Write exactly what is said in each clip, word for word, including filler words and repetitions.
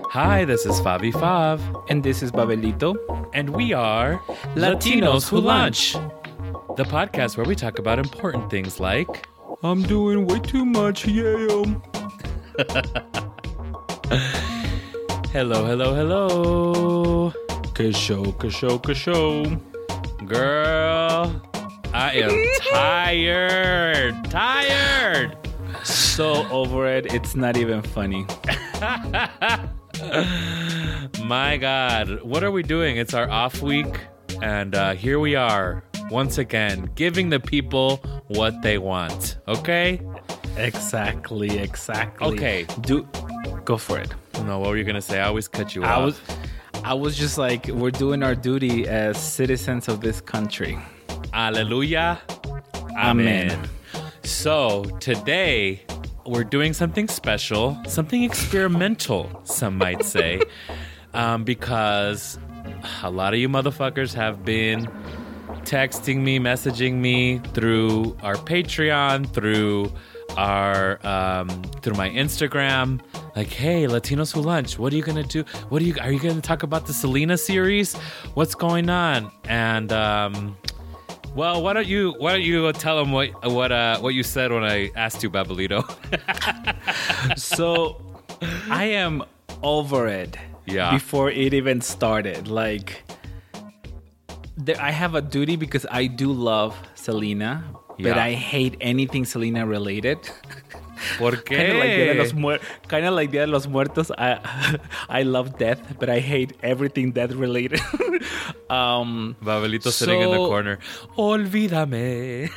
Hi, this is Fabi Fav. And this is Babelito. And we are Latinos Who Lunch. The podcast where we talk about important things like... I'm doing way too much, yeah. Hello, hello, hello. Que show, que show, que show. Girl, I am tired. Tired. So over it, it's not even funny. My God, what are we doing? It's our off week, and uh, here we are once again, giving the people what they want. Okay? Exactly, exactly. Okay. Do go for it. No, what were you gonna say? I always cut you I off. was, I was just like, we're doing our duty as citizens of this country. Alleluia. Amen. Amen. So today we're doing something special, something experimental, some might say, um, because a lot of you motherfuckers have been texting me, messaging me through our Patreon, through our um, through my Instagram, like, hey, Latinos Who Lunch, what are you gonna do? What are you are you gonna talk about the Selena series? What's going on? And um, well, why don't you why don't you tell them what what uh, what you said when I asked you, Babelito? So I am over it. Yeah. Before it even started, like, there, I have a duty because I do love Selena, but Yeah. I hate anything Selena related. ¿Por Kind of like Dia de los qué? Muer- kind of like Dia de los Muertos. I I love death, but I hate everything death related. um, Babelito sitting in the so- corner. Olvídame.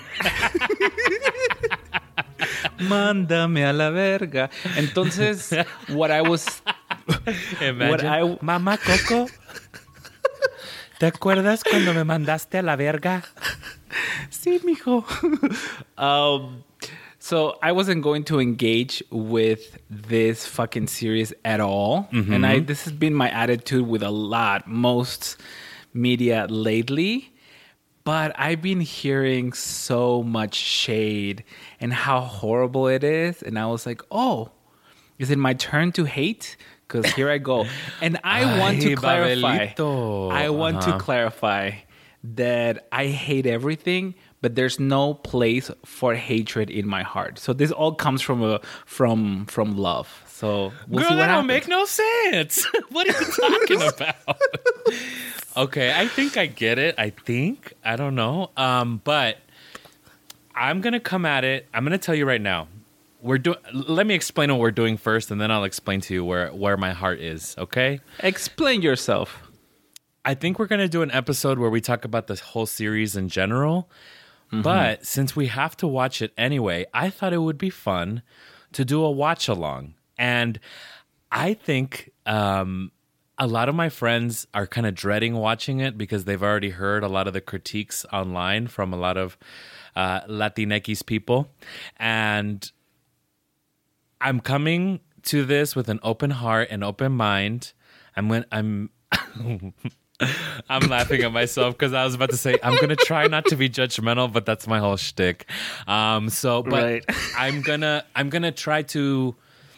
Mándame a la verga. Entonces, what I was Imagine. What I- Mamá Coco, ¿te acuerdas cuando me mandaste a la verga? Sí, mijo. um, so I wasn't going to engage with this fucking series at all. Mm-hmm. And I this has been my attitude with a lot, most media lately. But I've been hearing so much shade and how horrible it is. And I was like, oh, is it my turn to hate? Because here I go. And I want Ay, to clarify. Babelito. I want Uh-huh. to clarify that I hate everything, but there's no place for hatred in my heart. So this all comes from a from from love. So we'll Girl, see what that don't happens. make no sense. What are you talking about? Okay, I think I get it. I think. I don't know. Um, but I'm going to come at it. I'm going to tell you right now. We're doing. Let me explain what we're doing first, and then I'll explain to you where, where my heart is, okay? Explain yourself. I think we're going to do an episode where we talk about the whole series in general. Mm-hmm. But since we have to watch it anyway, I thought it would be fun to do a watch along. And I think um, a lot of my friends are kind of dreading watching it because they've already heard a lot of the critiques online from a lot of uh, Latinx people. And I'm coming to this with an open heart and open mind. I'm when I'm I'm laughing at myself because I was about to say I'm gonna try not to be judgmental, but that's my whole shtick. Um, so, but Right. I'm gonna I'm gonna try to,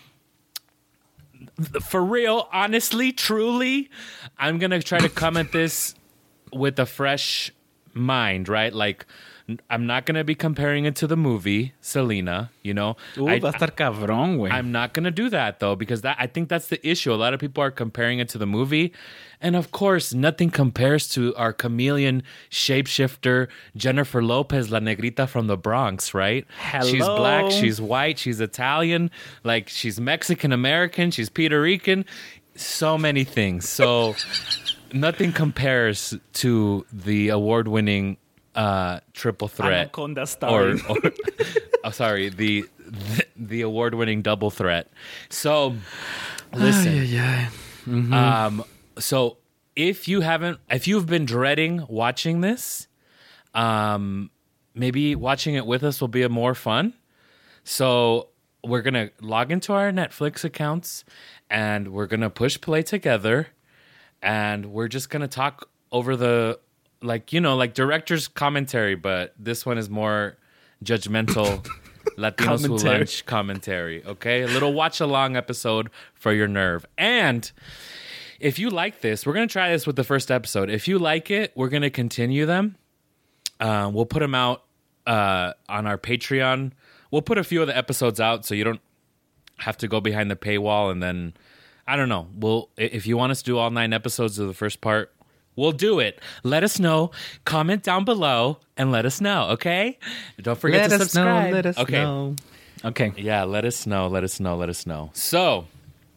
for real, honestly, truly, I'm gonna try to come at this with a fresh mind, right? Like, I'm not gonna be comparing it to the movie Selena, you know. Ooh, I- va a estar cabrón, güey. I'm not going to do that, though, because that I think that's the issue. A lot of people are comparing it to the movie. And, of course, nothing compares to our chameleon shapeshifter, Jennifer Lopez, La Negrita from the Bronx, right? Hello. She's black, she's white, she's Italian, like she's Mexican-American, she's Puerto Rican, so many things. So nothing compares to the award-winning uh, triple threat. Anaconda Or, starring. or oh, sorry, the, the the award-winning double threat. So, listen. yeah. Um, so if you haven't, if you've been dreading watching this, um, maybe watching it with us will be a more fun. So we're gonna log into our Netflix accounts and we're gonna push play together, and we're just gonna talk over the, like, you know, like director's commentary, but this one is more judgmental Latinos Who Commentary. Lunch commentary, okay? A little watch-along episode for your nerve. And if you like this, we're going to try this with the first episode. If you like it, we're going to continue them. Uh, we'll put them out uh, on our Patreon. We'll put a few of the episodes out so you don't have to go behind the paywall. And then, I don't know, we'll if you want us to do all nine episodes of the first part, we'll do it. Let us know. Comment down below and let us know, okay? Don't forget let to us subscribe. know. Let us okay. know. Okay. Yeah, let us know. Let us know. Let us know. So,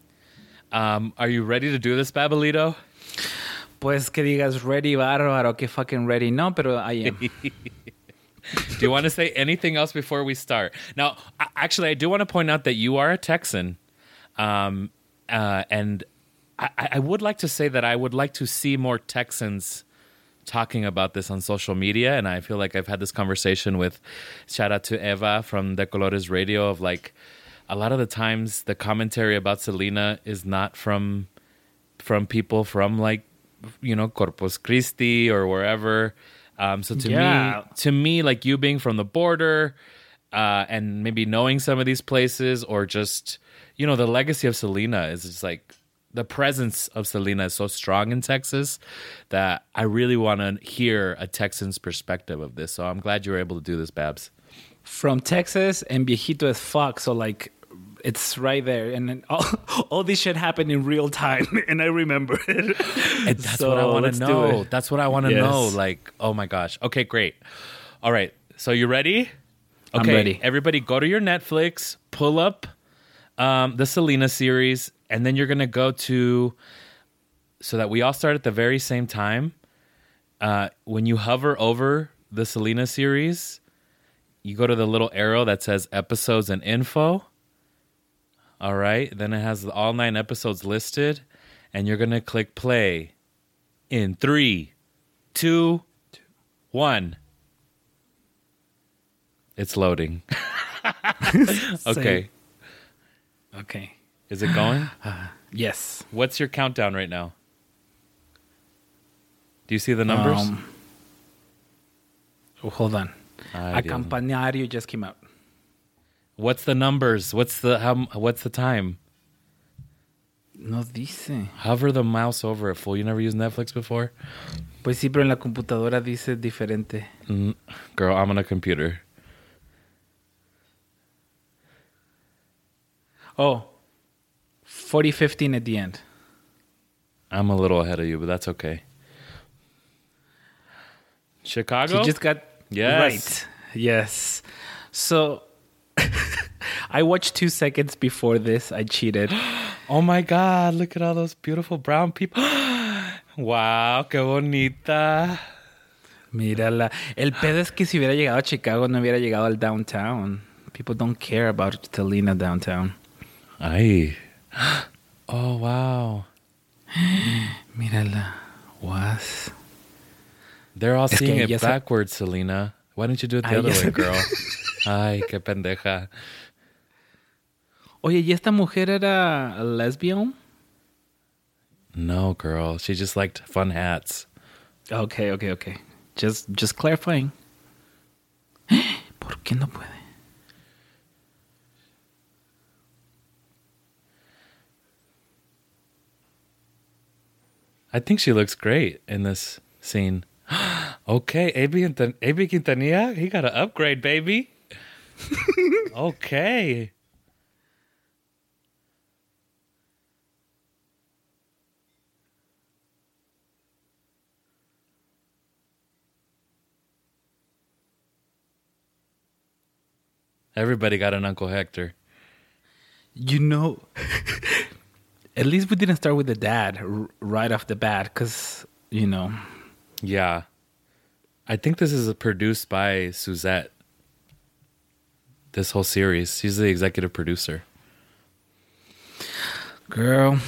um, are you ready to do this, Babelito? Pues que digas ready, bárbaro, que fucking ready. No, pero I am. Do you want to say anything else before we start? Now, I- actually, I do want to point out that you are a Texan. Um, uh, and I-, I would like to say that I would like to see more Texans talking about this on social media. And I feel like I've had this conversation with, shout out to Eva from De Colores Radio, of like, a lot of the times the commentary about Selena is not from from people from like, you know, Corpus Christi or wherever. Um, so to Yeah. me, to me, like you being from the border uh, and maybe knowing some of these places, or just, you know, the legacy of Selena is just like, the presence of Selena is so strong in Texas that I really want to hear a Texan's perspective of this. So I'm glad you were able to do this, Babs. From Texas and viejito as fuck. So, like, it's right there. And then all, all this shit happened in real time. And I remember it. And that's So, what I want let's to do know. it. That's what I want to Yes. know. Like, oh my gosh. Okay, great. All right. So you ready? I'm Okay, ready. Everybody go to your Netflix, pull up um, the Selena series, and then you're going to go to, so that we all start at the very same time. Uh, when you hover over the Selena series, you go to the little arrow that says episodes and info. All right. Then it has all nine episodes listed, and you're going to click play in three, two, one. It's loading. Okay. Okay. Is it going? Yes. What's your countdown right now? Do you see the numbers? Um, oh, hold on. Ay, A Dios. Campanario just came out. What's the numbers? What's the how? What's the time? No dice. Hover the mouse over it, fool. You never used Netflix before? Pues sí, pero en la computadora dice diferente. Mm, girl, I'm on a computer. Oh, forty fifteen at the end. I'm a little ahead of you, but that's okay. Chicago? She just got Yes. right. Yes. So I watched two seconds before this. I cheated. Oh my God, look at all those beautiful brown people. Wow, qué bonita. Mírala. El pedo es que si hubiera llegado a Chicago, no hubiera llegado al downtown. People don't care about Selena downtown. Ay. Oh, wow. Mírala. Was. They're all Es seeing que it ya se- backwards, Selena. Why don't you do it the Ay, other ya way, se- girl? Ay, qué pendeja. Oye, ¿y esta mujer era lesbian? No, girl. She just liked fun hats. Okay, okay, okay. Just, just clarifying. ¿Por qué no puede? I think she looks great in this scene. Okay, A B, Quintan- A B Quintanilla, he got an upgrade, baby. Okay. Everybody got an Uncle Hector. You know, at least we didn't start with the dad r- right off the bat because, you know. Yeah. I think this is produced by Suzette. This whole series. She's the executive producer. Girl.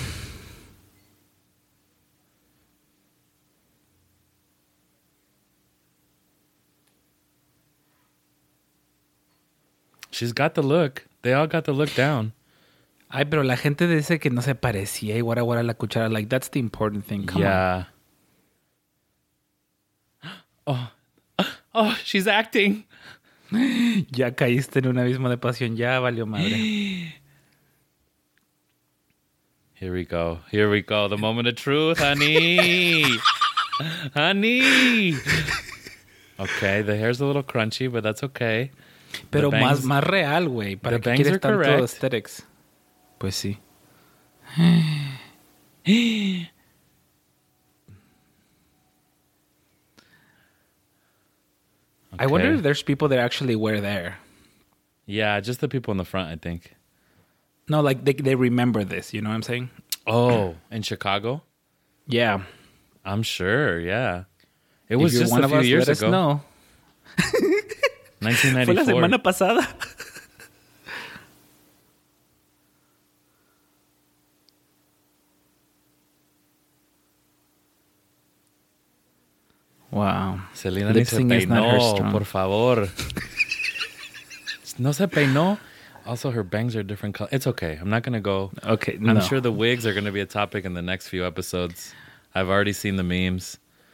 She's got the look. They all got the look down. Ay, pero la gente dice que no se parecía y guara guara la cuchara. Like, that's the important thing. Come yeah. Oh. Oh, she's acting. on. Ya caíste en un abismo de pasión. Ya valió madre. Here we go. Here we go. The moment of truth, honey. Honey. Okay, the hair's a little crunchy, but that's okay. Pero The más, bangs- más real, güey. ¿Para the qué bangs quieres are tanto correct. aesthetics? Pues sí. I wonder Okay. if there's people that actually wear their. Yeah, just the people in the front, I think. No, like they they remember this. You know what I'm saying? Oh, in Chicago? Yeah. I'm sure, yeah. It If was you're just one a of few us, years let us ago. know. nineteen Fue la ninety-four. semana pasada. Wow. Selena ni Lip se sync is not her peinó, strong. por favor. No se peinó. Also, her bangs are different color. It's okay. I'm not going to go. Okay, I'm no. sure the wigs are going to be a topic in the next few episodes. I've already seen the memes.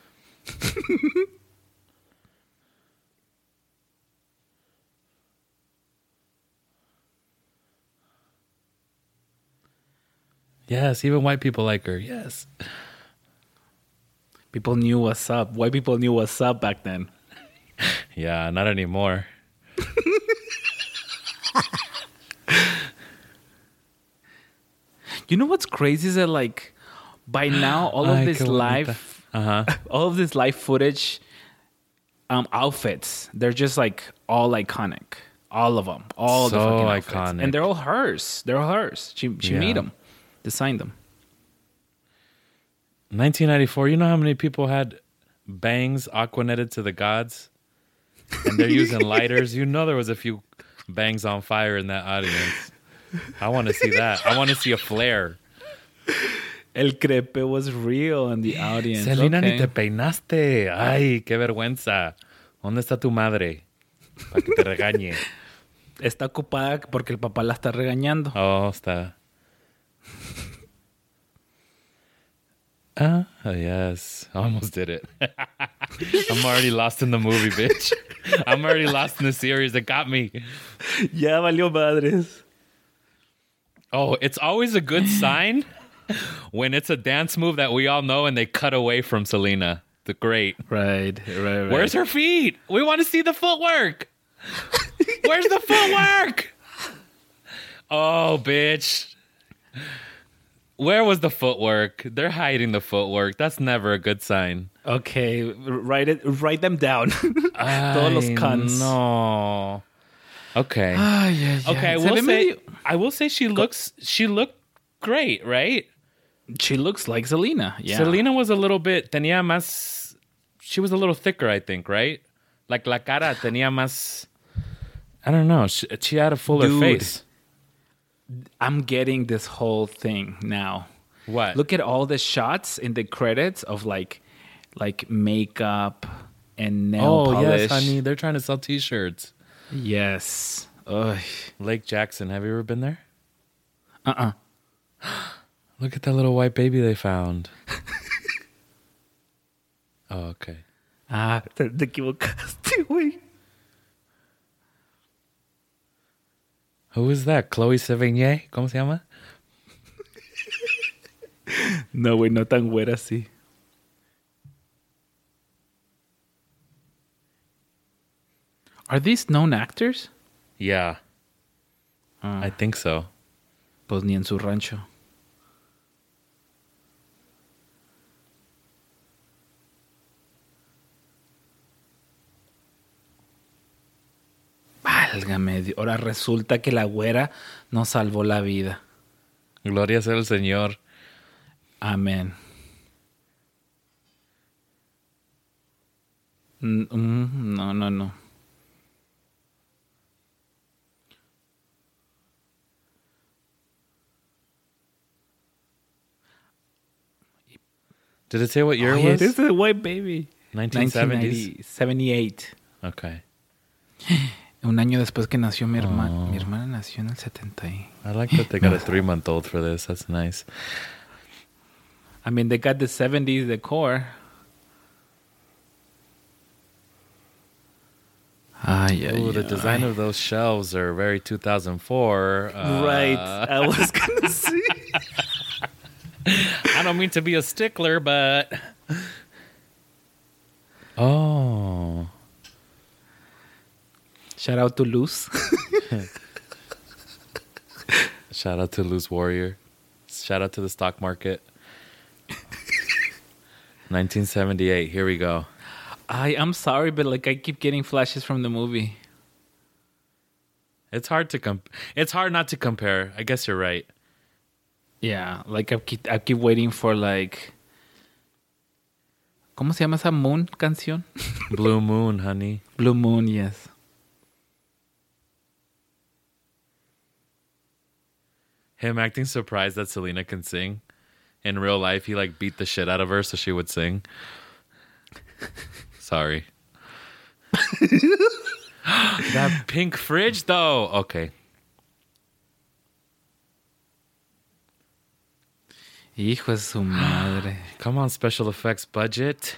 Yes, even white people like her. Yes. People knew what's up. White people knew what's up back then. Yeah, not anymore. You know what's crazy is that like by now all of Ay, this qué bonita. live Uh-huh. all of this live footage um outfits, they're just like all iconic. All of them. All the So fucking outfits. iconic. And they're all hers. They're all hers. She she Yeah. made them. Designed them. nineteen ninety-four, you know how many people had bangs aquanetted to the gods? And they're using lighters. You know there was a few bangs on fire in that audience. I want to see that. I want to see a flare. El crepe was real in the audience. Selena, Okay. ni te peinaste. Ay, qué vergüenza. ¿Dónde está tu madre? Para que te regañe. Está ocupada porque el papá la está regañando. Oh, está. Ah, yes. I almost did it. I'm already lost in the movie, bitch. I'm already lost in the series that got me. Ya valió madres. Oh, it's always a good sign when it's a dance move that we all know and they cut away from Selena. The great. Right, right, right. Where's her feet? We want to see the footwork. Where's the footwork? Oh, bitch. Where was the footwork? They're hiding the footwork. That's never a good sign. Okay, write it. Write them down. Todos los Ay, cons. No. Okay. Ay, ay, ay. Okay, I Se will ve say medio- I will say she looks she looked great, right? She looks like Selena. Yeah. Selena was a little bit tenía más she was a little thicker, I think, right? Like la cara tenía más I don't know. She, she had a fuller Dude. face. I'm getting this whole thing now. What? Look at all the shots in the credits of like, like makeup and nail Oh, polish. yes, honey. They're trying to sell t-shirts. Yes. Ugh. Lake Jackson. Have you ever been there? Uh-uh. Look at that little white baby they found. Oh, okay. Ah, te, te equivocaste, güey. Who is that? Chloe Sevigny? ¿Cómo se llama? No, güey, no tan güera así. Are these known actors? Yeah, Ah, I think so. pues ni en su rancho. Válgame Dios. Ahora resulta que la güera nos salvó la vida. Gloria sea el Señor. Amén. Mm, mm, No, no, no. Did it say what year Oh, it yeah, was? this is a white baby. nineteen seventies. seventy-eight. Okay. Un año después que nació mi hermana. Mi hermana nació en el setenta. y- I like that they got a three-month-old for this. That's nice. I mean, they got the seventies decor. Ay, Ay, ay, Ooh, the ay. design of those shelves are very two thousand four. Uh, Right. I was going to say. I don't mean to be a stickler, but. Oh. Shout out to Luz. Shout out to Loose Warrior. Shout out to the stock market. nineteen seventy-eight. Here we go. I, I'm sorry, but like I keep getting flashes from the movie. It's hard to comp- It's hard not to compare. I guess you're right. Yeah, like I keep, I keep waiting for like... ¿Cómo se llama esa Moon canción? Blue Moon, honey. Blue Moon, yes. Him acting surprised that Selena can sing. In real life, he like beat the shit out of her so she would sing. Sorry. That pink fridge, though. Okay. Hijo de su madre. Come on, special effects budget.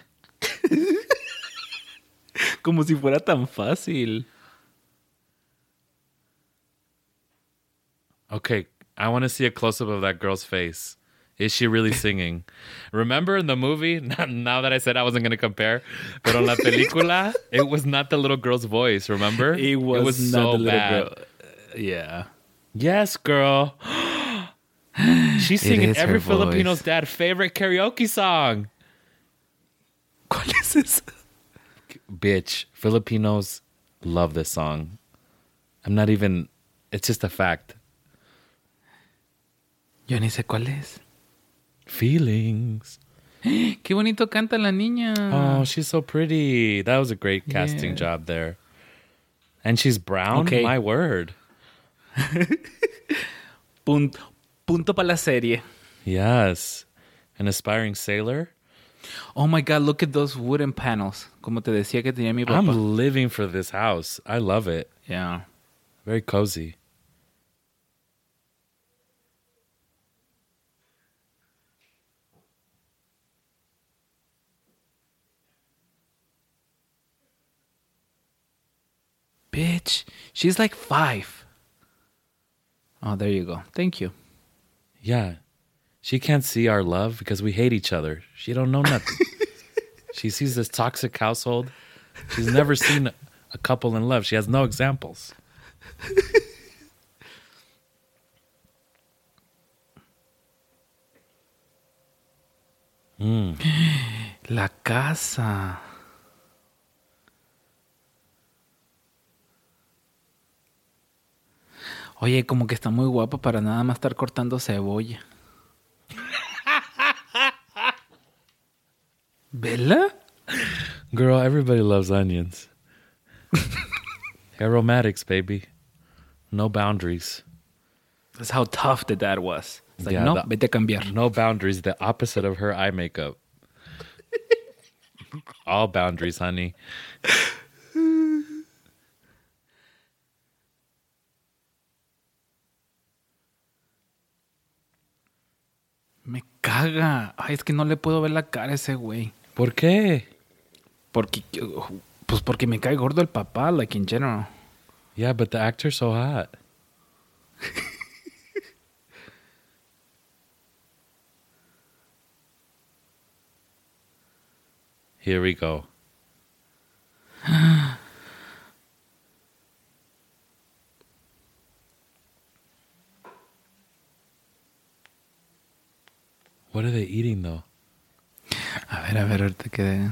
Como si fuera tan fácil. Okay, I want to see a close-up of that girl's face. Is she really singing? Remember in the movie, now that I said I wasn't going to compare, but on la película, it was not the little girl's voice, remember? It was, it was not so the little bad. girl. Yeah. Yes, girl. She's singing is every her Filipino's voice. dad's favorite karaoke song. ¿Cuál es esa? Bitch, Filipinos love this song. I'm not even... It's just a fact. Yo ni sé cuál es. Feelings. Qué bonito canta la niña. Oh, she's so pretty. That was a great casting Yeah. job there. And she's brown? Okay. My word. Punto, punto para la serie. Yes. An aspiring sailor? Oh my God, look at those wooden panels. Como te decía que tenía mi papá. I'm living for this house. I love it. Yeah. Very cozy. Bitch, she's like five. Oh, there you go. Thank you. Yeah. She can't see our love because we hate each other. She don't know nothing. She sees this toxic household. She's never seen a couple in love. She has no examples. Mm. La casa. Oye, como que está muy guapa para nada más estar cortando cebolla. ¿Vela? Girl, everybody loves onions. Aromatics, baby. No boundaries. That's how tough the dad was. It's like, Yeah, no, the- vete a cambiar. No boundaries, the opposite of her eye makeup. All boundaries, honey. Me caga. Ay, es que no le puedo ver la cara a ese güey. ¿Por qué? Porque, pues porque me cae gordo el papá, like in general. Yeah, but the actor's so hot. Here we go. What are they eating though? A ver, a ver, ahorita que...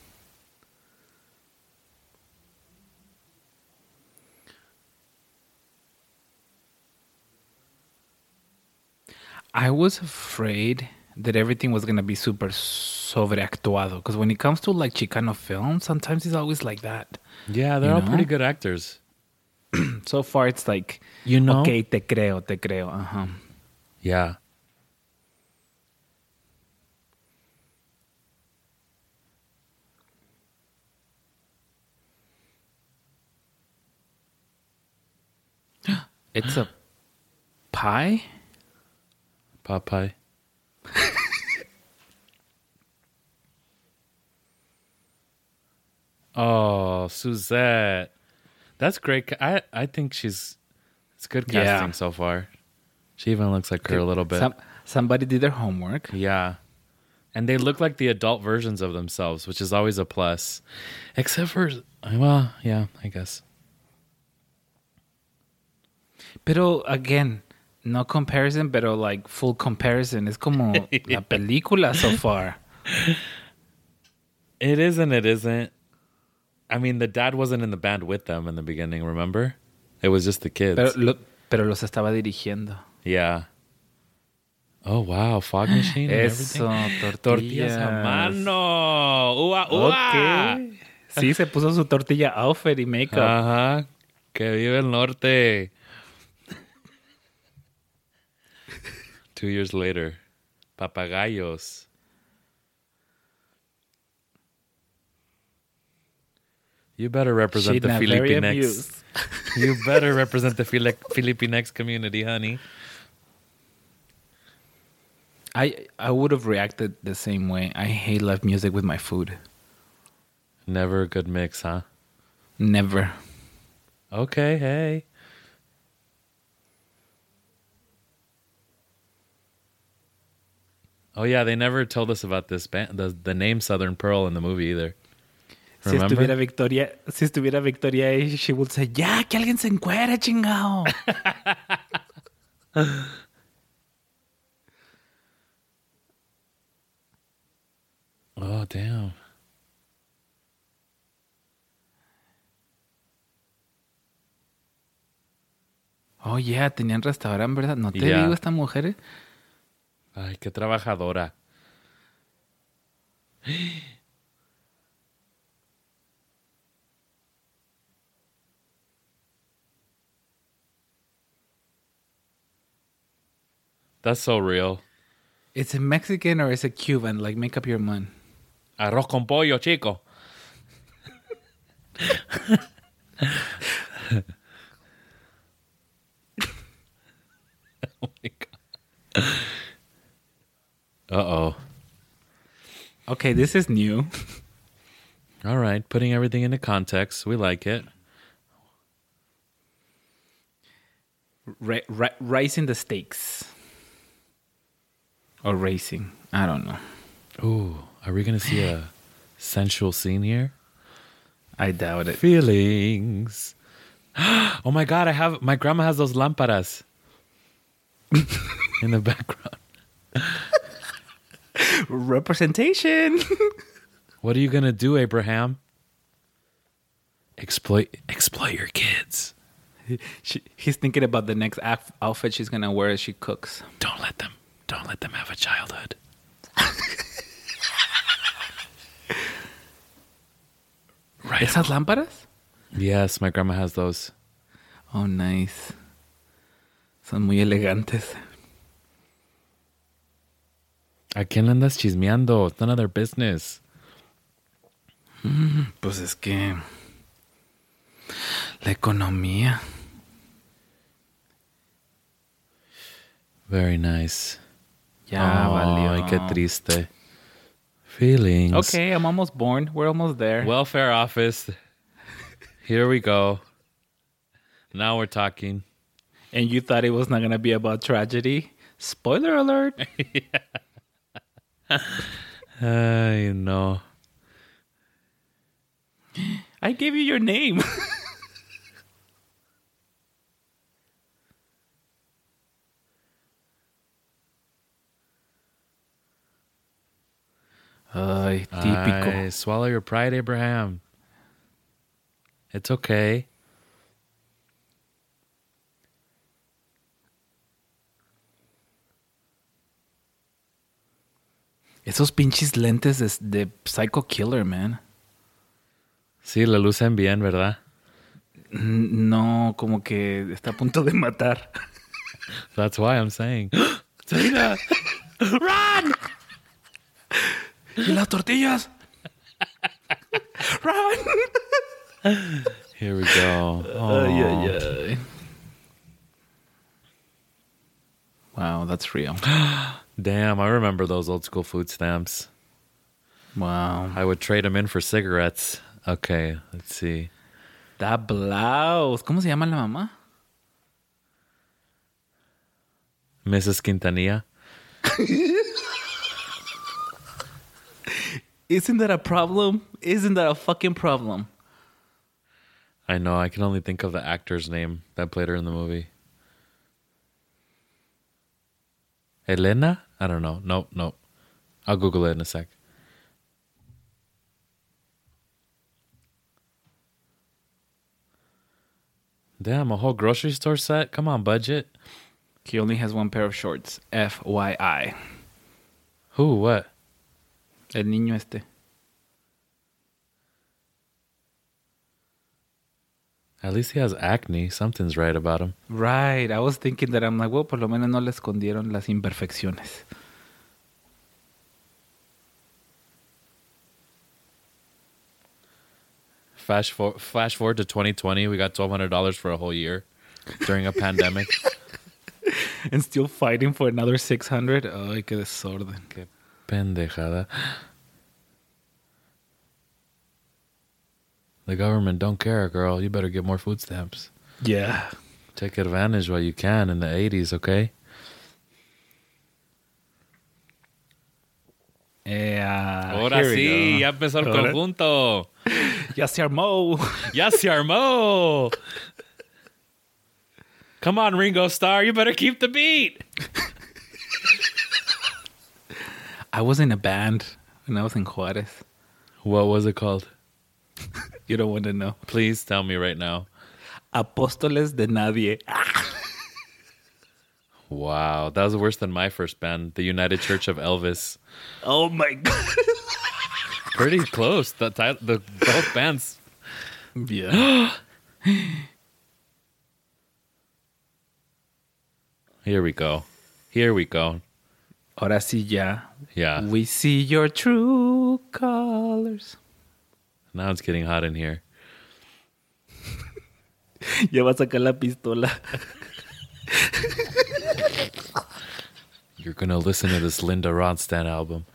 I was afraid that everything was going to be super sobreactuado. Because when it comes to like Chicano films, sometimes it's always like that. Yeah, they're You all know? pretty good actors. So far, it's like, You know? okay, te creo, te creo. Uh-huh. Yeah. It's a pie? Popeye. Oh, Suzette. That's great. I I think she's it's good Yeah. casting so far. She even looks like her a little bit. Some, somebody did their homework. Yeah. And they look like the adult versions of themselves, which is always a plus. Except for, well, yeah, I guess. Pero again, no comparison, pero like full comparison. Es como la película so far. It is and it isn't. I mean, the dad wasn't in the band with them in the beginning, remember? It was just the kids. Pero, lo, pero los estaba dirigiendo. Yeah. Oh, wow. Fog machine and Eso, everything. tortillas. Tortillas a mano. Ua, ua. Okay. Sí, se puso su tortilla outfit y makeup. Ajá. Que vive el norte. Two years later. Papagayos. You better represent She's the not very Filipinex. amused. You better represent the Fili- Filipinex community, honey. I I would have reacted the same way. I hate live music with my food. Never a good mix, huh? Never. Okay, hey. Oh yeah, they never told us about this band, the the name Southern Pearl in the movie either. Si Remember? estuviera Victoria, si estuviera Victoria ahí, she would say, "Ya, que alguien se encuere, chingao." Oh damn. Oh yeah, tenían restaurante, ¿verdad? No te Ya. digo esta mujer. Ay, qué trabajadora. That's so real. Is it Mexican or is it Cuban? Like, make up your mind. Arroz con pollo, chico. Oh my God. Uh-oh. Okay, this is new. All right, putting everything into context. We like it. Ra- ra- rising the stakes. Or racing. I don't know. Ooh, are we going to see a sensual scene here? I doubt it. Feelings. Oh my God, I have my grandma has those lámparas in the background. Representation. What are you going to do, Abraham? Exploit exploit your kids. She, he's thinking about the next af- outfit she's gonna wear as she cooks. Don't let them don't let them have a childhood. Right. ¿Esas lámparas? Yes, my grandma has those. Oh, nice. Son muy elegantes. ¿A quién le andas chismeando? It's none of their business. Mm, pues es que la economía. Very nice. Ya oh, valió. Ay, qué triste. Feelings. Okay, I'm almost born. We're almost there. Welfare office. Here we go. Now we're talking. And you thought it was not going to be about tragedy? Spoiler alert. I know. I gave you your name. Ay, típico. Ay, swallow your pride, Abraham. It's okay. Esos pinches lentes de, de Psycho Killer, man. Sí, le lucen bien, ¿verdad? No, como que está a punto de matar. That's why I'm saying. Tina, run! ¿Y las tortillas? Run! Here we go. Oh. Ay, ay, ay. Wow, that's real. Damn, I remember those old school food stamps. Wow. I would trade them in for cigarettes. Okay, let's see. That blouse. ¿Cómo se llama la mamá? Missus Quintanilla. Isn't that a problem? Isn't that a fucking problem? I know. I can only think of the actor's name that played her in the movie. Elena? I don't know. Nope, nope. I'll Google it in a sec. Damn, a whole grocery store set? Come on, budget. He only has one pair of shorts. F Y I. Who? What? El niño este. At least he has acne. Something's right about him. Right. I was thinking that I'm like, well, por lo menos no le escondieron las imperfecciones. Flash, for- flash forward to twenty twenty. We got twelve hundred dollars for a whole year during a pandemic. And still fighting for another six hundred. Ay, qué desorden. Qué pendejada. The government don't care, girl. You better get more food stamps. Yeah. Take advantage while you can in the eighties, okay? Yeah. Ahora Here we sí, go. ya empezó el Ahora- conjunto. Ya se armó. Ya se armó. Come on, Ringo Starr. You better keep the beat. I was in a band when I was in Juarez. What was it called? You don't want to know. Please tell me right now. Apóstoles de Nadie. Wow, that was worse than my first band, the United Church of Elvis. Oh my God. Pretty close. The, ti- the both bands. Yeah. Here we go. Here we go. Ahora sí ya. Yeah. We see your true colors. Now it's getting hot in here. Ya va a sacar la pistola. You're gonna listen to this Linda Ronstadt album.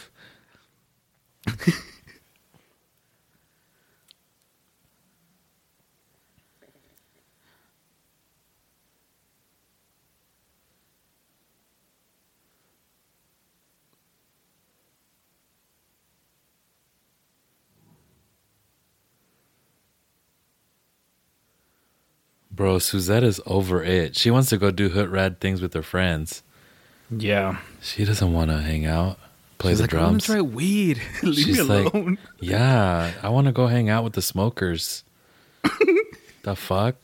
Bro, Suzette is over it. She wants to go do hood rad things with her friends. Yeah. She doesn't want to hang out, play She's the like, I want drums. to try weed. Leave She's me like, alone. yeah, I want to go hang out with the smokers. The fuck?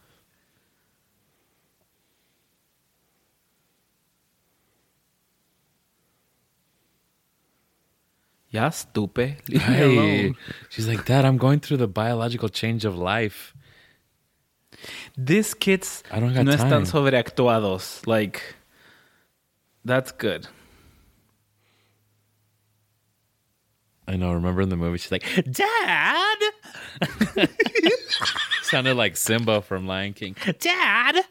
Ya, stupe. Leave me Hey. alone. She's like, Dad, I'm going through the biological change of life. These kids I don't got no time. están sobreactuados. Like, that's good. I know. Remember in the movie, she's like, Dad! Sounded like Simba from Lion King. Dad!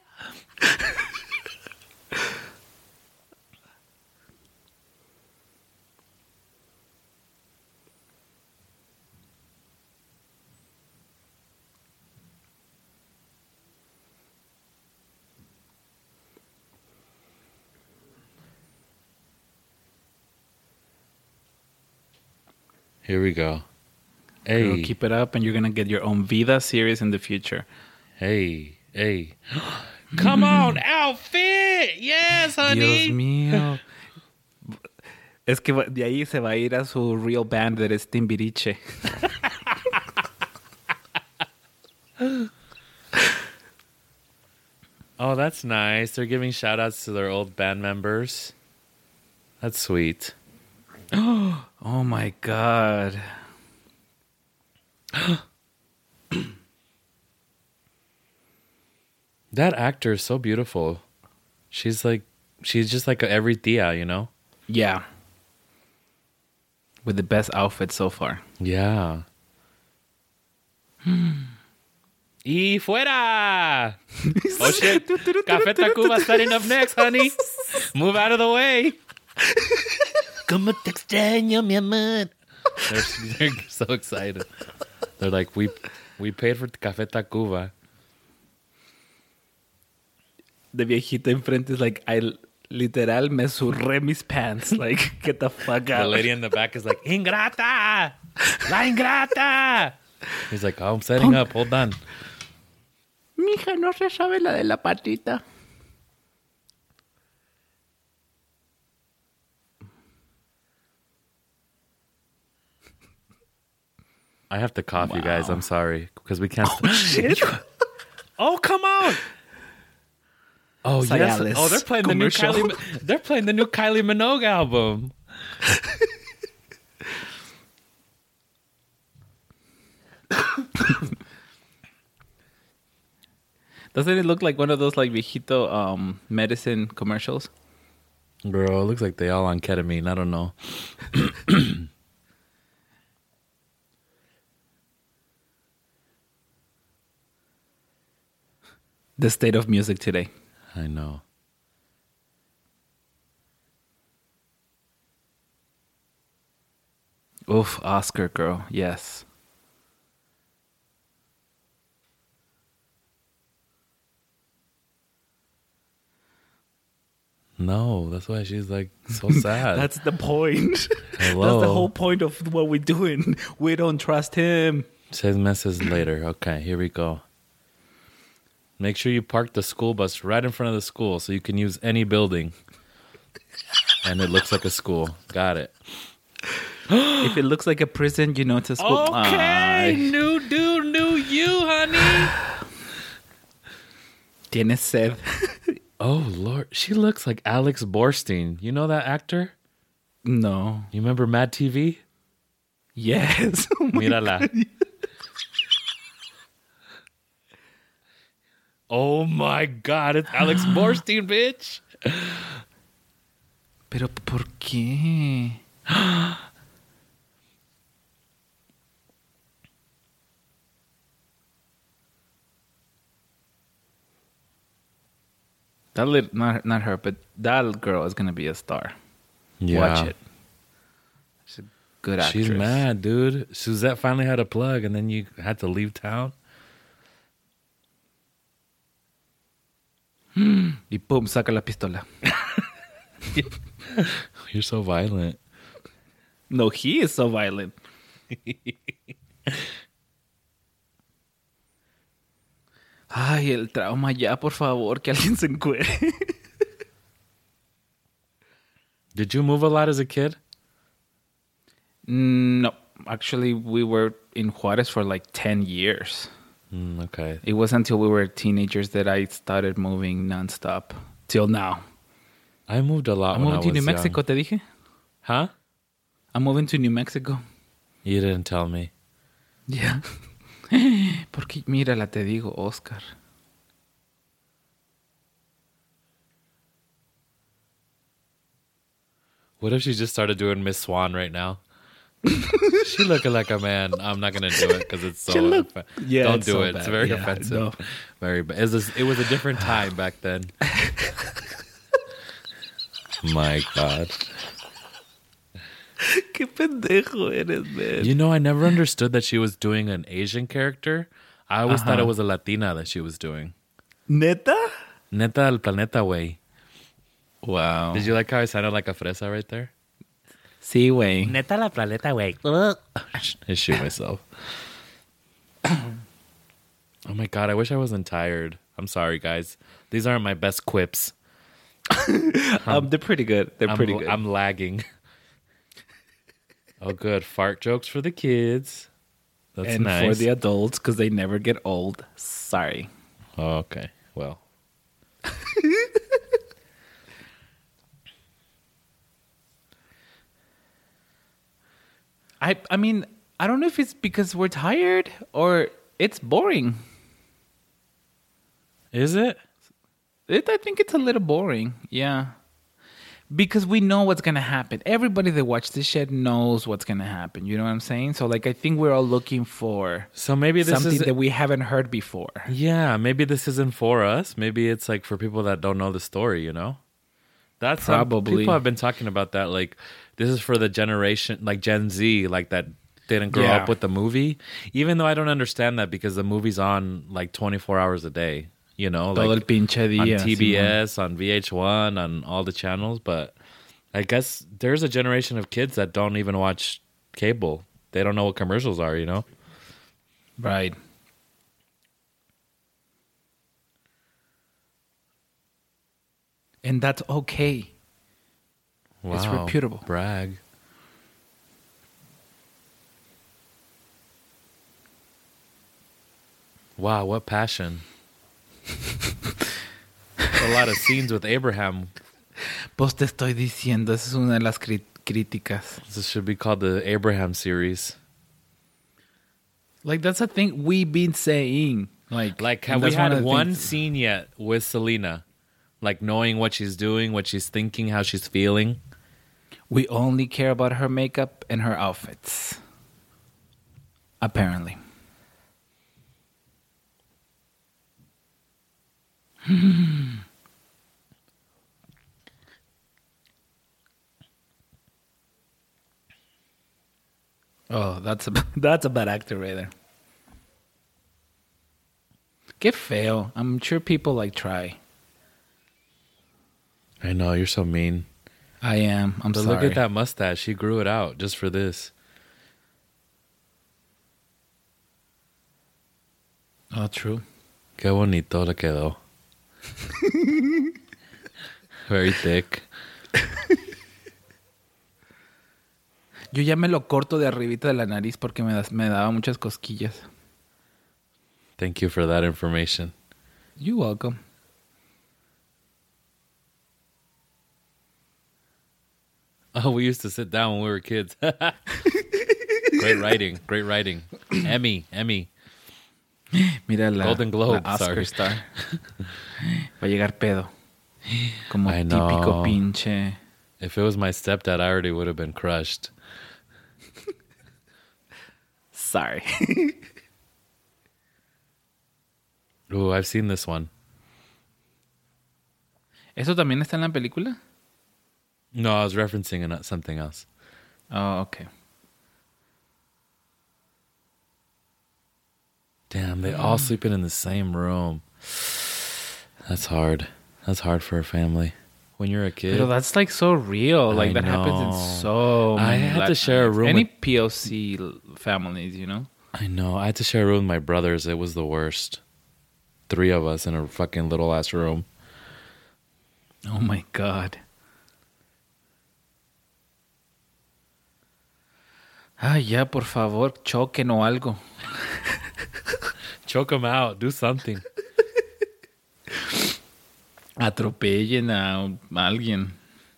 Here we go. Hey, Girl, keep it up and you're going to get your own Vida series in the future. hey, hey. Come on, outfit! Yes, Dios honey! mío. Es que va- de ahí se va a ir a su real band that is Timbiriche. Oh, that's nice. They're giving shout outs to their old band members. That's sweet. Oh my God. That actor is so beautiful. She's like, she's just like a every tia, you know? Yeah. With the best outfit so far. Yeah. Y fuera! Oh shit. Café Tacuba setting up next, honey. Move out of the way. Como te extraño, mi amor. They're, they're so excited. They're like, we We paid for Café Tacuba. The viejito enfrente is like, I literal me surré mis pants. Like, get the fuck out. The lady in the back is like, Ingrata! La Ingrata! He's like, oh, I'm setting up. Hold on. Mija, no se sabe la de la patita. I have to cough, Wow. you guys. I'm sorry. Because we can't... Oh, shit. Oh, come on! Oh, Cialis yes. Oh, they're playing the new commercial. Kylie... They're playing the new Kylie Minogue album. Doesn't it look like one of those like viejito um, medicine commercials? Bro, it looks like they all on ketamine. I don't know. The state of music today. I know. Oof, Oscar girl. Yes. No, that's why she's like so sad. That's the point. Hello. That's the whole point of what we're doing. We don't trust him. Says message later. Okay, here we go. Make sure you park the school bus right in front of the school so you can use any building. And it looks like a school. Got it. If it looks like a prison, you know it's a school. Okay, Ay. new dude, new you, honey. Tienes sed. Oh, Lord. She looks like Alex Borstein. You know that actor? No. You remember Mad T V? Yes. Oh my Mírala. God. Oh, my God. It's Alex Borstein, bitch. Pero ¿por qué? That lit, not not her, but that girl is gonna be a star. Watch it. She's a good actress. She's mad, dude. Suzette finally had a plug, and then you had to leave town. Y boom, saca la pistola. You're so violent. No, he is so violent. Ay, el trauma ya, por favor, que alguien se encuere. Did you move a lot as a kid? No, actually, we were in Juarez for like ten years. Mm, okay. It was until we were teenagers that I started moving nonstop. Till now. I moved a lot I'm when I moving was to New Mexico, young. te dije? Huh? I'm moving to New Mexico. You didn't tell me. Yeah. Porque, mírala, te digo, Oscar. What if she just started doing Miss Swan right now? She looking like a man. I'm not gonna do it because it's so. She look- offe- Yeah, don't it's do so it. It's bad. very Yeah, offensive. no. Very bad. It was, it was a different time back then. My God. Qué pendejo eres, man. You know, I never understood that she was doing an Asian character. I always thought it was a Latina that she was doing. ¿Neta? Neta el planeta way. Wow. Did you like how I sounded like a fresa right there? Sí, güey. Neta la planeta way. I shoot myself. Oh my God, I wish I wasn't tired. I'm sorry, guys. These aren't my best quips. Um, they're pretty good. They're I'm, pretty good. I'm lagging. Oh, good. Fart jokes for the kids. That's and nice. for the adults, because they never get old. Sorry. Oh, okay. Well. I I mean, I don't know if it's because we're tired or it's boring. Is it? It, I think it's a little boring. Yeah. Because we know what's going to happen. Everybody that watched this shit knows what's going to happen. You know what I'm saying? So, like, I think we're all looking for So maybe this something is that we haven't heard before. Yeah, maybe this isn't for us. Maybe it's like for people that don't know the story, you know? That's some- Probably. people have been talking about that. Like, this is for the generation, like Gen Z, like that They didn't grow Yeah. up with the movie. Even though I don't understand that because the movie's on like twenty-four hours a day. You know, Todo el like pinche día. on T B Simón. S, on V H one, on all the channels. But I guess there's a generation of kids that don't even watch cable. They don't know what commercials are, you know? Right. And that's okay. Wow. It's reputable. Brag. Wow, what passion. A lot of scenes with Abraham. Pues te estoy diciendo, esa es una de las cri- críticas. This should be called the Abraham series. Like, that's a thing we've been saying. Like, Like, and have we that's one of had the one things- scene yet with Selena? Like, knowing what she's doing, what she's thinking, how she's feeling? We only care about her makeup and her outfits. Apparently. Oh, that's a that's a bad actor right there. Qué feo. I'm sure people like try. I know, you're so mean. I am. I'm But sorry. look at that mustache. She grew it out just for this. Oh, true. Qué bonito le quedó. Very thick. Yo ya me lo corto de arribita de la nariz porque me, das- me daba muchas cosquillas. Thank you for that information. You're welcome. Oh, we used to sit down when we were kids. Great writing. Great writing. Emmy. Emmy. Mira la, Golden Globe, la Oscar sorry. star. Va a llegar pedo. Como I típico know. pinche. If it was my stepdad, I already would have been crushed. Sorry. Ooh, I've seen this one. ¿Eso también está en la película? No, I was referencing an- something else. Oh, okay. Damn, they all sleeping in the same room. That's hard. That's hard for a family. When you're a kid. Pero that's like so real. Like I that happens in know. so I many had to share a lifetimes. room Any with- P O C l- families, you know? I know. I had to share a room with my brothers. It was the worst. Three of us in a fucking little ass room. Oh my God. Ah, ya, por favor, choquen o algo. Choke them out. Do something. Atropellen a, a alguien.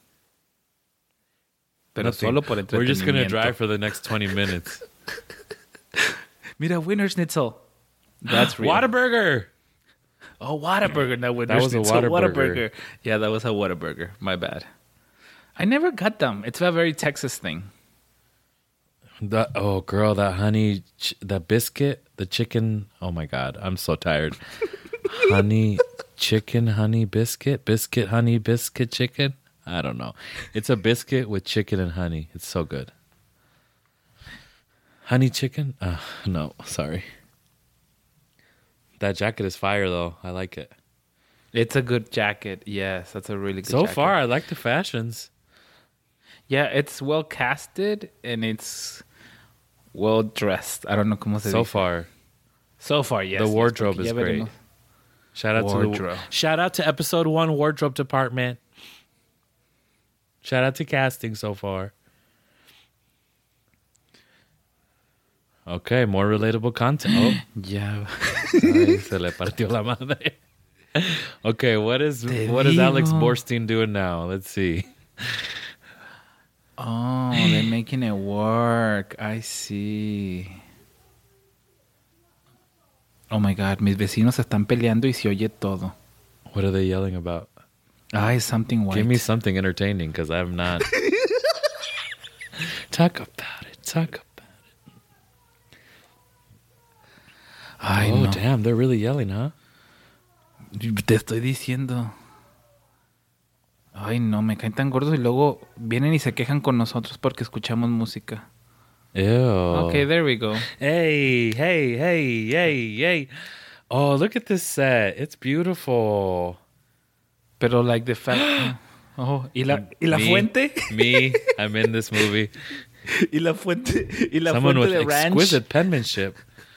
Pero Nothing. solo por entretenimiento. We're just going to drive for the next twenty minutes. Mira, Winter Schnitzel. That's real. Whataburger. Oh, Whataburger. No, Winter That was a Schnitzel. Whataburger. Yeah, that was a Whataburger. My bad. I never got them. It's a very Texas thing. The, oh, girl, that honey, ch- that biscuit, the chicken. Oh, my God. I'm so tired. Honey, chicken, honey, biscuit, biscuit, honey, biscuit, chicken. I don't know. It's a biscuit with chicken and honey. It's so good. Honey chicken? Uh, no, sorry. That jacket is fire, though. I like it. It's a good jacket. Yes, that's a really good So jacket. far, I like the fashions. Yeah, it's well casted and it's well dressed. I don't know cómo se So dice. far. So far, yes. The yes, wardrobe porque is ya great. veremos. Shout out to Wardrobe. the shout out to episode one wardrobe department. Shout out to casting so far. Okay, more relatable content. Oh, Ya. ay, se le partió la madre. Okay, what is Te what is Alex digo. Borstein doing now? Let's see. Oh, they're making it work. I see. Oh my God, mis vecinos están peleando y se oye todo. What are they yelling about? Ah, it's something white. Give me something entertaining because I'm not. Talk about it. Talk about it. Ay, Oh, no. damn, they're really yelling, huh? Te estoy diciendo. Ay, no, me caen tan gordos y luego vienen y se quejan con nosotros porque escuchamos música. Ew. Okay, there we go. Hey, hey, hey, hey, hey. Oh, look at this set. It's beautiful. Pero like the fact... Oh, ¿y la, ¿y la me, fuente? Me, I'm in this movie. ¿Y la fuente? ¿Y la Someone fuente with de ranch? exquisite penmanship.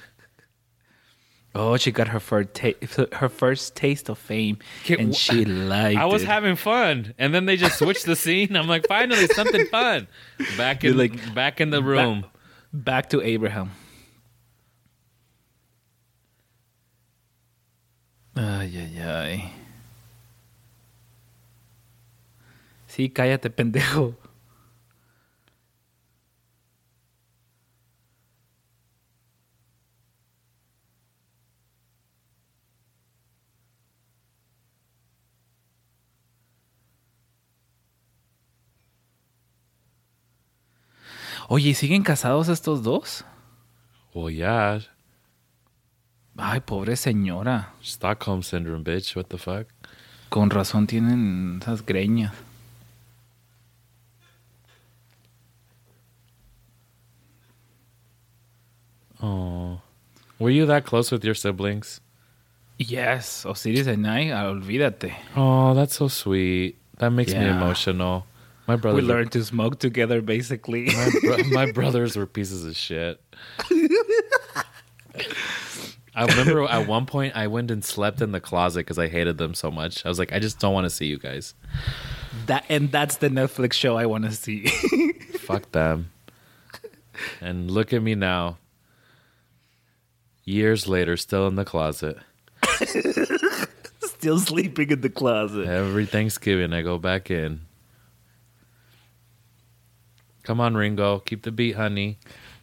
Oh, she got her first, ta- her first taste of fame, Okay, and she liked it. I was having fun, and then they just switched the scene. I'm like, finally, something fun. Back in, You're like, back in the room. Back, back to Abraham. Ay, ay, ay. Sí, cállate, pendejo. Oye, ¿siguen casados estos dos? Well, yeah. Ay, pobre señora. Stockholm syndrome, bitch. What the fuck? Con razón tienen esas greñas. Oh. Were you that close with your siblings? Yes, Osiris and I, olvídate. Oh, that's so sweet. That makes me Yeah. emotional. My brothers We were- learned to smoke together, basically. my, bro- my brothers were pieces of shit. I remember at one point I went and slept in the closet because I hated them so much. I was like, I just don't want to see you guys. That and that's the Netflix show I want to see. Fuck them. And look at me now. Years later, still in the closet. Still sleeping in the closet. Every Thanksgiving, I go back in. Come on, Ringo. Keep the beat, honey.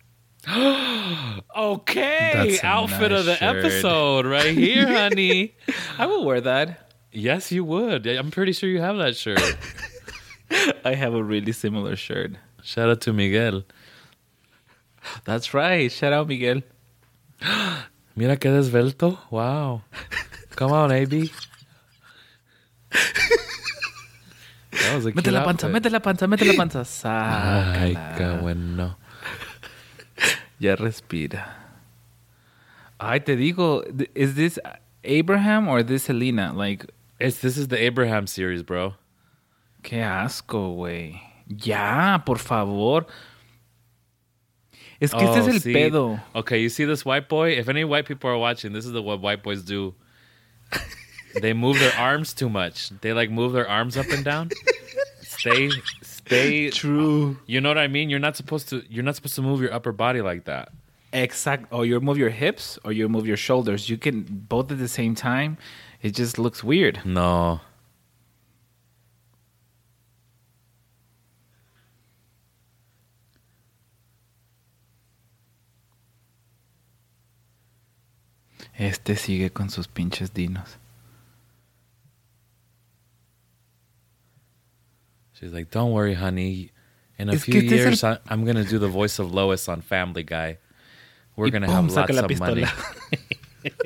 Okay. That's a Outfit nice of the shirt. episode right here, honey. I will wear that. Yes, you would. I'm pretty sure you have that shirt. I have a really similar shirt. Shout out to Miguel. That's right. Shout out, Miguel. Mira que desvelto. Wow. Come on, A B. That was a Mete cute la panza, outfit. mete la panza, mete la panza. Ay, Sácala. qué bueno. Ya respira. Ay, te digo, th- is this Abraham or this Selena? Like, It's this is the Abraham series, bro. qué asco, güey. Ya, por favor. Es que este Oh, es el see? pedo. Okay, you see this white boy? If any white people are watching, this is the what white boys do. They move their arms too much. They like move their arms up and down. Stay, stay. True. You know what I mean? You're not supposed to. You're not supposed to move your upper body like that. Exact. Or you move your hips or you move your shoulders. You can both at the same time. It just looks weird. No. Este sigue con sus pinches dinos. She's like, don't worry, honey. In a Es few que este es years, el- I, I'm going to do the voice of Lois on Family Guy. We're Y going to pum, have saca lots la of money. pistola.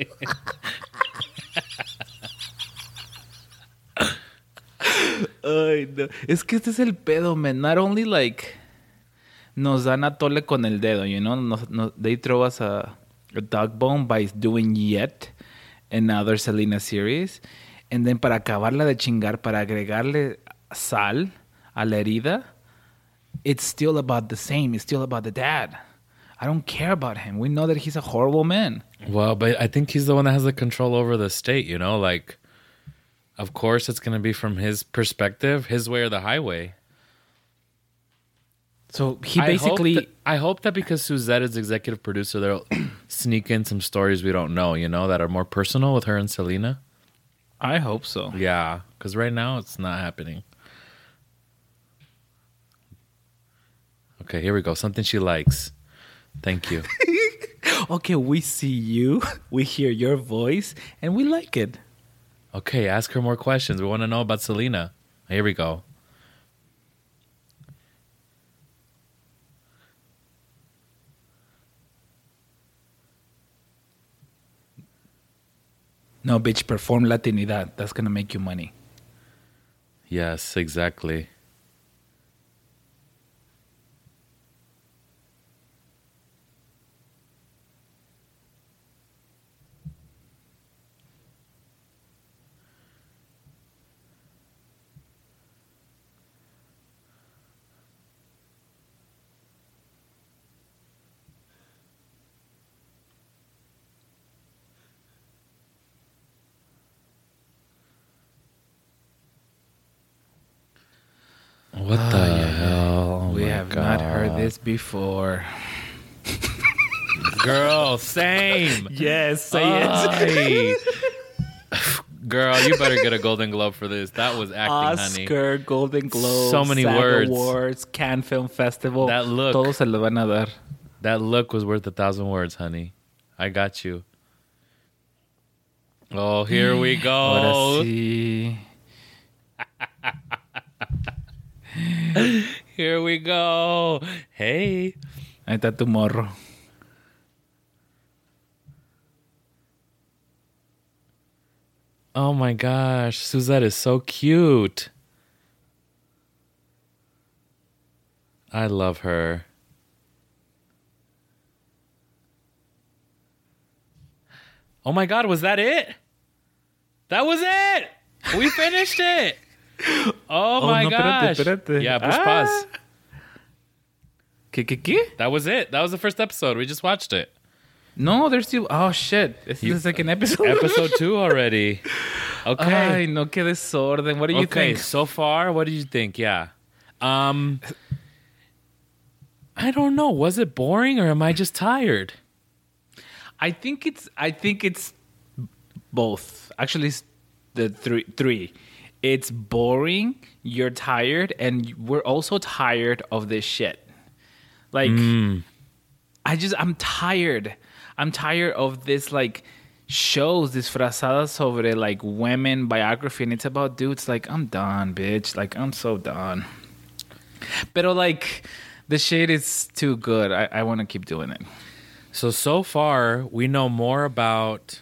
Ay, no. Es que este es el pedo, man. Not only like nos dan a tole con el dedo, you know? Nos, nos, they throw us a, a dog bone by doing Yet in other Selena series. And then para acabarla de chingar, para agregarle sal a la herida, it's still about the same. It's still about the dad. I don't care about him. We know that he's a horrible man. Well, but I think he's the one that has the control over the state, you know? Like, of course, it's going to be from his perspective, his way or the highway. So he I basically... hope that, I hope that because Suzette is executive producer, they'll sneak in some stories we don't know, you know, that are more personal with her and Selena. I hope so. Yeah, because right now it's not happening. Okay, here we go. Something she likes. Thank you. Okay, we see you, we hear your voice, and we like it. Okay, ask her more questions. We want to know about Selena. Here we go. No, bitch, perform Latinidad. That's gonna make you money. Yes, exactly. What the hell? Oh we my have God. not heard this before. Girl, same. Yes, say it. Ay. Girl, you better get a Golden Globe for this. That was acting, honey. Oscar, Golden Globe, So many SAG words. Awards, Cannes Film Festival. That look. Todos se lo van a dar. That look was worth a thousand words, honey. I got you. Oh, here we go. Ahora sí. Here we go. Hey. Ahí está tu morro. Oh my gosh. Suzette is so cute. I love her. Oh my God, was that it? That was it. We finished it. Oh, Oh, my no, espérate, gosh. espérate. Yeah, push Ah. pause. ¿Qué, qué, qué? That was it. That was the first episode. We just watched it. No, there's still... Oh, shit. This You- is the second episode. Episode two already. Okay. Ay, no, qué desorden. What do you okay, think? so far, what do you think? Yeah. Um I don't know. Was it boring or am I just tired? I think it's I think it's both. Actually, it's the three three. It's boring, you're tired, and we're also tired of this shit. Like I just I'm tired. I'm tired of this like shows disfrazadas sobre like women biography, and it's about dudes. Like, I'm done, bitch. Like, I'm so done. Pero like the shit is too good. I, I want to keep doing it. So so far, we know more about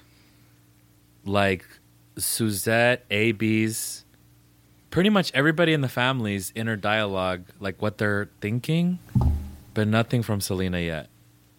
like Suzette, A B's, pretty much everybody in the family's inner dialogue, like what they're thinking, but nothing from Selena yet.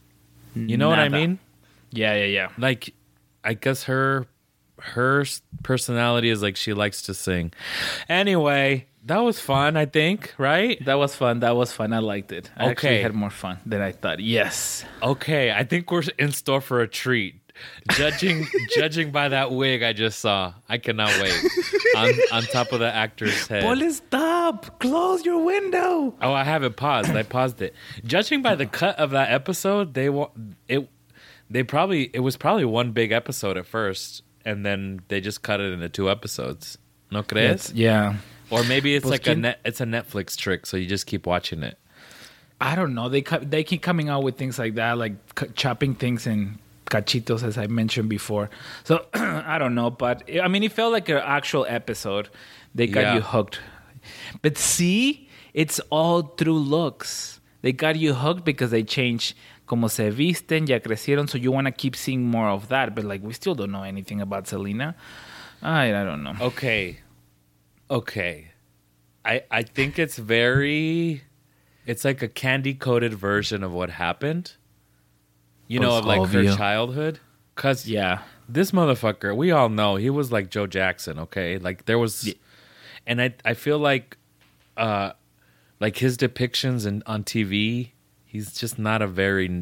You know what I Nada. mean? Yeah, yeah, yeah. Like, I guess her her personality is like she likes to sing. Anyway, that was fun, I think, right? That was fun. That was fun. I liked it. I actually Okay. had more fun than I thought. Yes. Okay, I think we're in store for a treat. Judging judging by that wig I just saw, I cannot wait. On on top of the actor's head. Pole, stop. Close your window. Oh, I have it paused. I paused it. Judging by the cut of that episode, they wa- it they probably it was probably one big episode at first, and then they just cut it into two episodes. No crees? Yeah. Or maybe it's Pues like a quién- net, it's a Netflix trick, so you just keep watching it. I don't know. They cu- they keep coming out with things like that, like c- chopping things in cachitos, as I mentioned before. So I don't know, but I mean, it felt like an actual episode. They got Yeah. you hooked. But see, it's all through looks. They got you hooked because they changed como se visten, ya crecieron, so you want to keep seeing more of that. But like, we still don't know anything about Selena. I I don't know. Okay. Okay. I I think it's very it's like a candy coated version of what happened. You know, Pues of like her obvio. childhood. Cause Yeah. this motherfucker, we all know he was like Joe Jackson, okay? Like there was Yeah. and I I feel like uh like his depictions in on T V, he's just not a very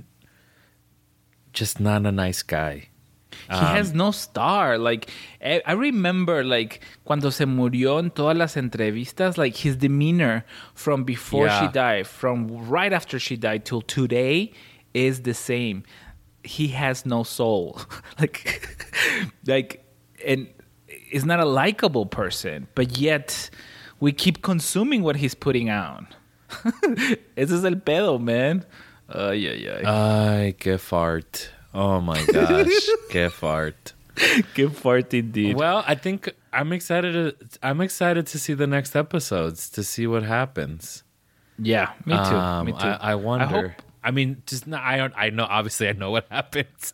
just not a nice guy. He has no star. Like, I I remember, like, cuando se murió en todas las entrevistas, like, his demeanor from before she Yeah. died, from right after she died till today is the same. He has no soul. like, like, and is not a likable person, but yet we keep consuming what he's putting out. Ese es el pedo, man. Ay, ay, ay. Ay, que fart. Oh my gosh, que fart. Qué fart indeed. Well, I think I'm excited to I'm excited to see the next episodes to see what happens. Yeah, me too. Um, me too. I, I wonder. I, hope- mean, just not, I don't. I know. Obviously, I know what happens.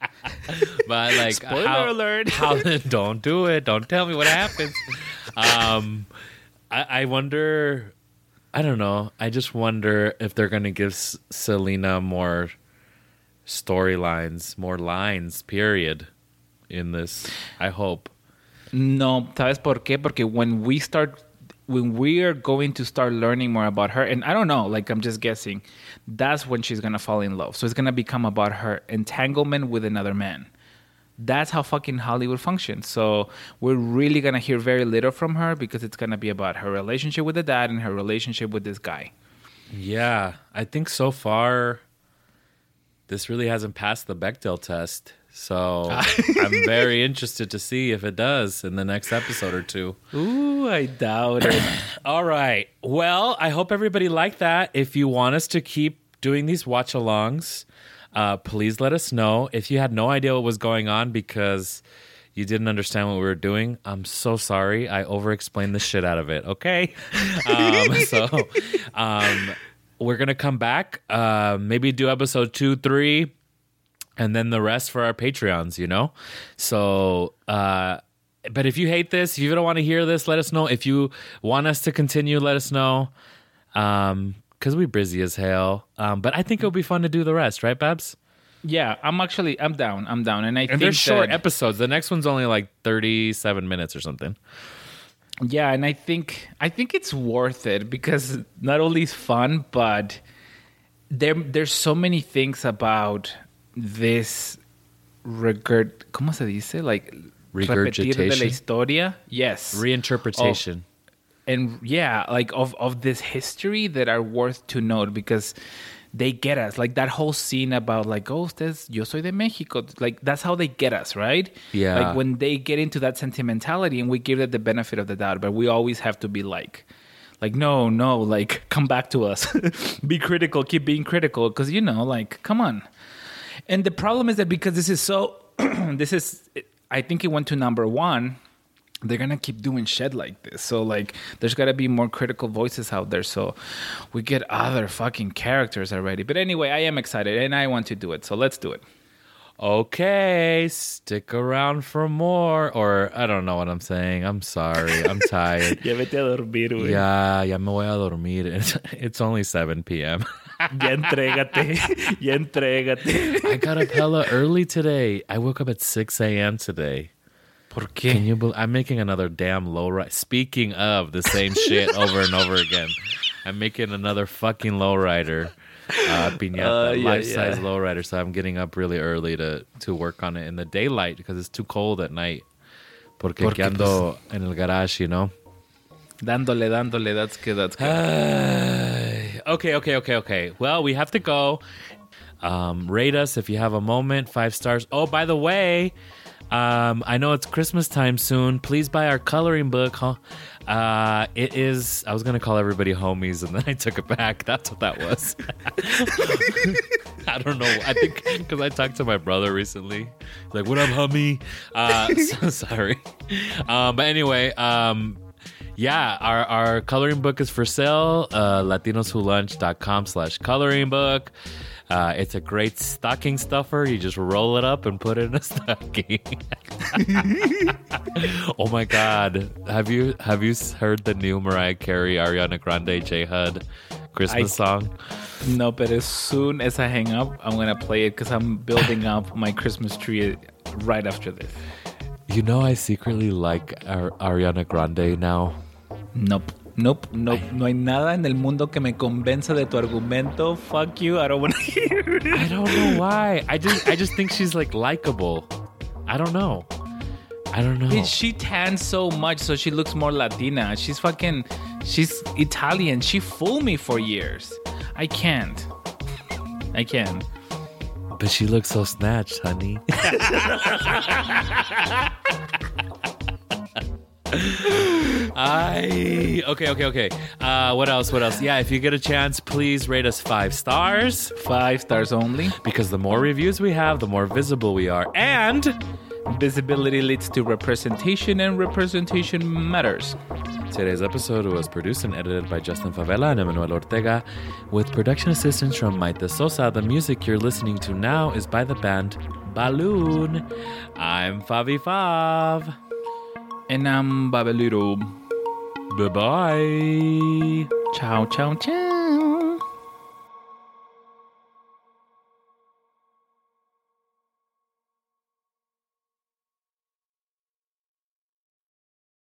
but like, Spoiler how, alert. how? Don't do it. Don't tell me what happens. um, I, I wonder. I don't know. I just wonder if they're gonna give S- Selena more storylines, more lines. Period. In this, I hope. No, ¿sabes por qué? Porque when we start, when we are going to start learning more about her, and I don't know, like I'm just guessing, that's when she's gonna fall in love. So it's gonna become about her entanglement with another man. that's how fucking Hollywood functions. So we're really going to hear very little from her because it's going to be about her relationship with the dad and her relationship with this guy. Yeah, I think so far this really hasn't passed the Bechdel test. So I'm very interested to see if it does in the next episode or two. Ooh, I doubt it. All right. Well, I hope everybody liked that. If you want us to keep doing these watch-alongs, uh, please let us know. If you had no idea what was going on because you didn't understand what we were doing, I'm so sorry. I over-explained the shit out of it, okay? Um, so um, we're going to come back, uh, maybe do episode two, three, and then the rest for our Patreons, you know? So, uh, but if you hate this, if you don't want to hear this, let us know. If you want us to continue, let us know. Um, because we're busy as hell. Um, but I think it'll be fun to do the rest, right, Babs? Yeah, I'm actually, I'm down. I'm down. And I and think they're short that, episodes. The next one's only like thirty-seven minutes or something. Yeah, and I think, I think it's worth it because not only is fun, but there, there's so many things about this regurg... ¿Cómo se dice? Like, repetir de la historia. Yes. Reinterpretation. Of, and yeah, like of, of this history that are worth to note because they get us. Like that whole scene about like, oh, ustedes, yo soy de Mexico. Like that's how they get us, right? Yeah. Like when they get into that sentimentality and we give it the benefit of the doubt, but we always have to be like, like, no, no, like come back to us. Be critical, keep being critical. Because, you know, like, come on. And the problem is that because this is so, this is, I think it went to number one, they're going to keep doing shit like this. So, like, there's got to be more critical voices out there. So we get other fucking characters already. But anyway, I am excited and I want to do it. So let's do it. Okay, stick around for more. Or, I don't know what I'm saying. I'm sorry. I'm tired. Ya vete a dormir, güey. Ya, ya me voy a dormir. It's, it's only seven p.m. Ya entrégate. Ya entrégate. I got up hella early today. I woke up at six a.m. today. ¿Por qué? Can you believe? I'm making another damn low rider. Speaking of the same shit over and over again, I'm making another fucking low rider. Uh, piñata, Uh, yeah, life-size yeah. lowrider. So I'm getting up really early to, to work on it in the daylight because it's too cold at night. Porque, Porque, que ando en el garage, you know. Dándole, dándole. That's good. That's good. okay, okay, okay, okay. Well, we have to go. Um, rate us if you have a moment. Five stars. Oh, by the way, um, I know it's Christmas time soon. Please buy our coloring book. Huh? Uh, it is, I was going to call everybody homies, and then I took it back. That's what that was. I don't know. I think because I talked to my brother recently. He's like, what up, homie? Uh, so sorry. Um, but anyway, um, yeah, our, our coloring book is for sale. Uh, latinos who lunch dot com slash coloring book. Uh, it's a great stocking stuffer. You just roll it up and put it in a stocking. Oh my God! Have you have you heard the new Mariah Carey, Ariana Grande, J Hud Christmas I, song? No, but as soon as I hang up, I'm gonna play it because I'm building up my Christmas tree right after this. You know, I secretly like Ar- Ariana Grande now. Nope. Nope, nope. No hay nada en el mundo que me convenza de tu argumento. Fuck you. I don't want to hear it. I don't know why. I just I just think she's like likable. I don't know. I don't know. Bitch, she tans so much, so she looks more Latina. She's fucking, she's Italian. She fooled me for years. I can't. I can't. But she looks so snatched, honey. I okay, okay, okay. Uh, what else? What else? Yeah, if you get a chance, please rate us five stars. Five stars only. Because the more reviews we have, the more visible we are, and visibility leads to representation, and representation matters. Today's episode was produced and edited by Justin Favela and Emmanuel Ortega, with production assistance from Maite Sosa. The music you're listening to now is by the band Balloon. I'm Favi Fav. And I'm Babelito. Bye-bye. Ciao, ciao, ciao.